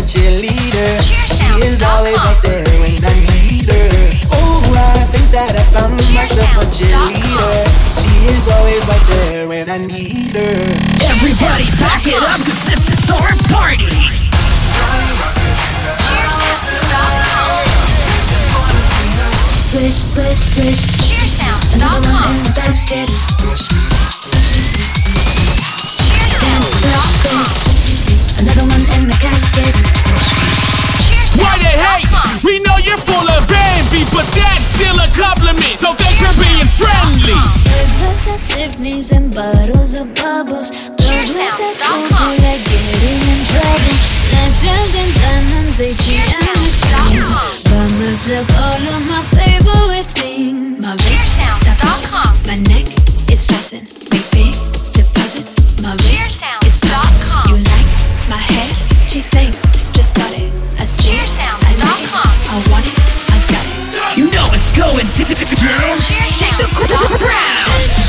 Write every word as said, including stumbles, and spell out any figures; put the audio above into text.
cheerleader. She is always right there when I need her. Oh, I think that I found myself a cheerleader. She is always right there when I need her. Everybody back it up, cause this is our party. Swish, swish, swish. Another one in the basket. Dance, swish, another one in the casket. Why they hate? We know you're full of envy, but that's still a compliment. So thanks for being friendly. There's at Tiffany's and bottles of bubbles. Girls with tattoos who like getting in trouble. Legends and diamonds, A T M machines. Buy myself all of my favorite things. My wrist, stop itching. My neck is fastened. Make big deposits. My wrist is black. You like my hair? Gee, thanks. Just got it. I see it. I like it. I want it. I got it. You know it's going down. Shake the ground.